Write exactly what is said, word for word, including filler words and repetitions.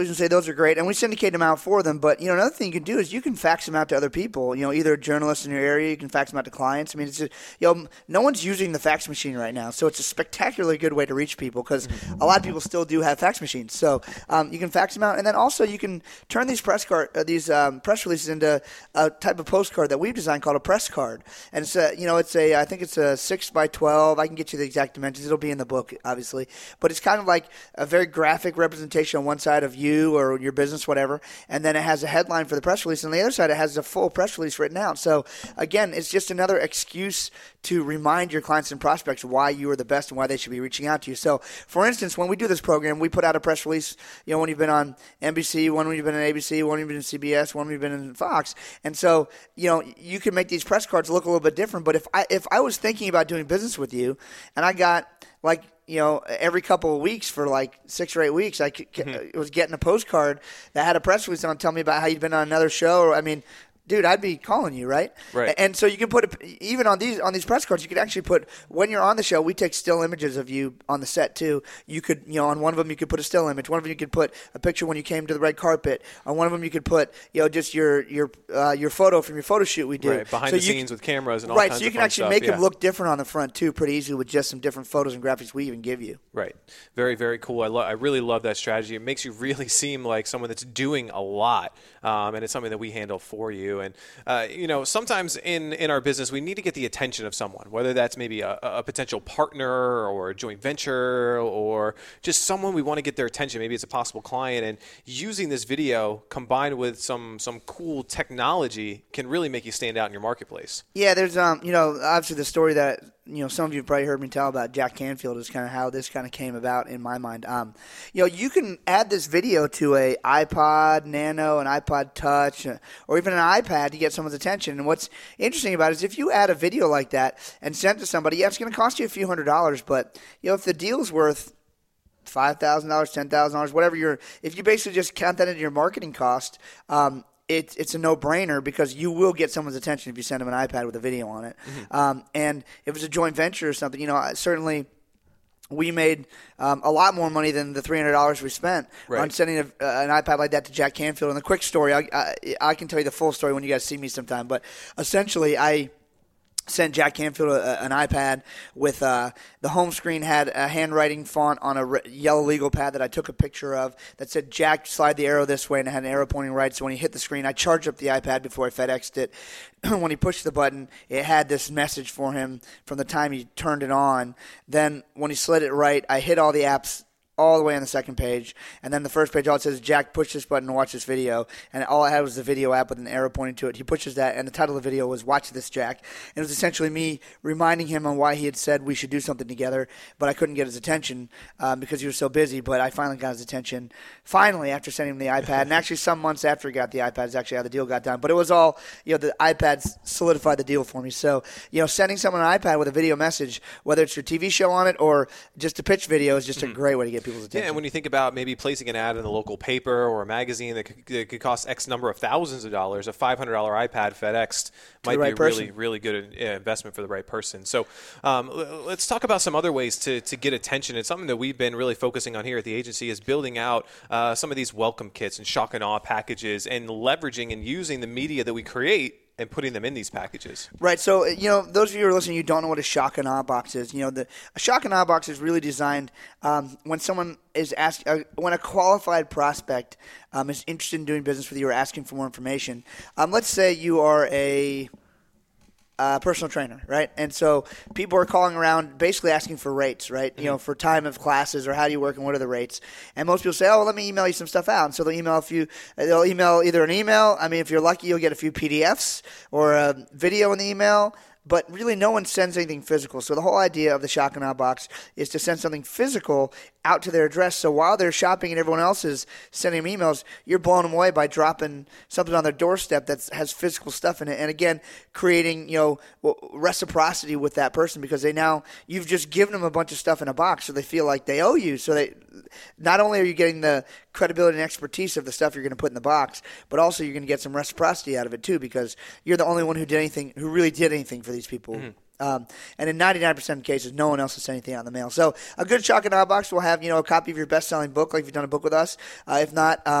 and say those are great, and we syndicate them out for them. But you know, another thing you can do is you can fax them out to other people. You know, either journalists in your area, you can fax them out to clients. I mean, it's just, you know, no one's using the fax machine right now, so it's a spectacularly good way to reach people because a lot of people still do have fax machines. So um, you can fax them out, and then also you can turn these press card, uh, these um, press releases into a type of postcard that we've designed called a press card. And it's a, you know, it's a, I think it's a six by twelve. I can get you the exact dimensions. It'll be in the book, obviously, but it's kind of like a very graphic representation on one side of you or your business, whatever, and then it has a headline for the press release, and on the other side it has a full press release written out. So again, it's just another excuse to remind your clients and prospects why you are the best and why they should be reaching out to you. So for instance, when we do this program, we put out a press release, you know, when you've been on N B C, one when you've been on A B C, one when you've been on C B S, one when you've been in Fox. And so, you know, you can make these press cards look a little bit different, but if I if I was thinking about doing business with you and I got like, you know, every couple of weeks for like six or eight weeks, I mm-hmm. was getting a postcard that had a press release on telling me about how you'd been on another show. Or, I mean, dude, I'd be calling you, right? Right. And so you can put – even on these on these press cards, you could actually put – when you're on the show, we take still images of you on the set too. You could – you know, on one of them you could put a still image. One of them you could put a picture when you came to the red carpet. On one of them you could put, you know, just your your uh, your photo from your photo shoot we do. Right, behind so the scenes can, with cameras and all right, kinds so you of can fun actually stuff. make yeah. them look different on the front too pretty easily with just some different photos and graphics we even give you. Right. Very, very cool. I, lo- I really love that strategy. It makes you really seem like someone that's doing a lot, um, and it's something that we handle for you. And, uh, you know, sometimes in, in our business, we need to get the attention of someone, whether that's maybe a, a potential partner or a joint venture or just someone we want to get their attention. Maybe it's a possible client. And using this video combined with some, some cool technology can really make you stand out in your marketplace. Yeah, there's, um, you know, obviously the story that, you know, some of you have probably heard me tell about Jack Canfield is kind of how this kind of came about in my mind. Um, you know, you can add this video to a iPod Nano, an iPod Touch, or even an iPad to get someone's attention. And what's interesting about it is if you add a video like that and send it to somebody, yeah, it's going to cost you a few hundred dollars, but, you know, if the deal's worth five thousand dollars, ten thousand dollars, whatever you're – if you basically just count that into your marketing cost, um, It, it's a no-brainer because you will get someone's attention if you send them an iPad with a video on it. Mm-hmm. Um, and if it's a joint venture or something, you know, certainly we made um, a lot more money than the three hundred dollars we spent right. on sending a, uh, an iPad like that to Jack Canfield. And the quick story, I, I, I can tell you the full story when you guys see me sometime, but essentially I – sent Jack Canfield a, an iPad with uh, the home screen had a handwriting font on a re- yellow legal pad that I took a picture of that said, Jack, slide the arrow this way, and it had an arrow pointing right. So when he hit the screen, I charged up the iPad before I FedExed it. When he pushed the button, it had this message for him from the time he turned it on. Then when he slid it right, I hit all the apps all the way on the second page, and then the first page all it says, Jack, push this button and watch this video, and all I had was the video app with an arrow pointing to it. He pushes that, and the title of the video was Watch This, Jack, and it was essentially me reminding him on why he had said we should do something together, but I couldn't get his attention um, because he was so busy, but I finally got his attention, finally, after sending him the iPad, and actually some months after he got the iPad is actually how the deal got done, but it was all, you know, the iPad solidified the deal for me, so, you know, sending someone an iPad with a video message, whether it's your T V show on it or just a pitch video is just mm-hmm. a great way to get people's attention. Yeah, and when you think about maybe placing an ad in the local paper or a magazine that could, that could cost X number of thousands of dollars, a five hundred dollars iPad FedExed might right be a person. really, really good investment for the right person. So um, let's talk about some other ways to, to get attention. It's something that we've been really focusing on here at the agency is building out uh, some of these welcome kits and shock and awe packages and leveraging and using the media that we create and putting them in these packages. Right. So, you know, those of you who are listening, you don't know what a shock and awe box is. You know, the a shock and awe box is really designed um, when someone is asked, uh, when a qualified prospect um, is interested in doing business with you or asking for more information. Um, let's say you are a Uh, personal trainer, right? And so people are calling around basically asking for rates, right? Mm-hmm. You know, for time of classes or how do you work and what are the rates? And most people say, oh, let me email you some stuff out. And so they'll email a few, they'll email either an email. I mean, if you're lucky, you'll get a few P D Fs or a video in the email. But really no one sends anything physical. So the whole idea of the Shock and Awe box is to send something physical out to their address. So while they're shopping and everyone else is sending them emails, you're blowing them away by dropping something on their doorstep that has physical stuff in it. And again, creating, you know, reciprocity with that person because they now, you've just given them a bunch of stuff in a box so they feel like they owe you. So they, not only are you getting the credibility and expertise of the stuff you're going to put in the box, but also you're going to get some reciprocity out of it too because you're the only one who did anything, who really did anything for these people. Mm-hmm. Um, and in ninety-nine percent of cases, no one else will send anything out in the mail. So a good shock and awe box will have, you know, a copy of your best-selling book, like if you've done a book with us. Uh, if not,